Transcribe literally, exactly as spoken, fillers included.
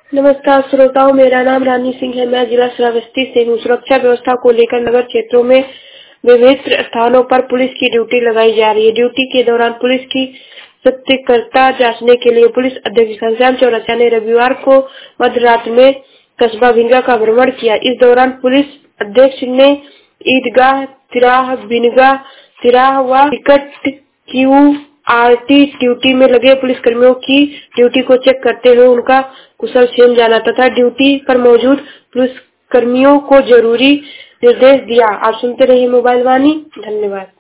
नमस्कार श्रोताओं, मेरा नाम रानी सिंह है। मैं जिला श्रावस्ती से हूँ। सुरक्षा व्यवस्था को लेकर नगर क्षेत्रों में विभिन्न स्थानों पर पुलिस की ड्यूटी लगाई जा रही है। ड्यूटी के दौरान पुलिस की सतर्कता जांचने के लिए पुलिस अधीक्षक घनश्याम चौरसिया ने रविवार को मध्य रात में कस्बा भिनगा का भ्रमण किया। इस दौरान पुलिस अधीक्षक ने ईदगाह तिराह, भिनगा तिराह व टिकट क्यू आरटी ड्यूटी में लगे पुलिसकर्मियों की ड्यूटी को चेक करते हुए उनका कुशल क्षेम जाना तथा ड्यूटी पर मौजूद पुलिसकर्मियों को जरूरी निर्देश दिया। आप सुनते रहिए मोबाइल वाणी। धन्यवाद।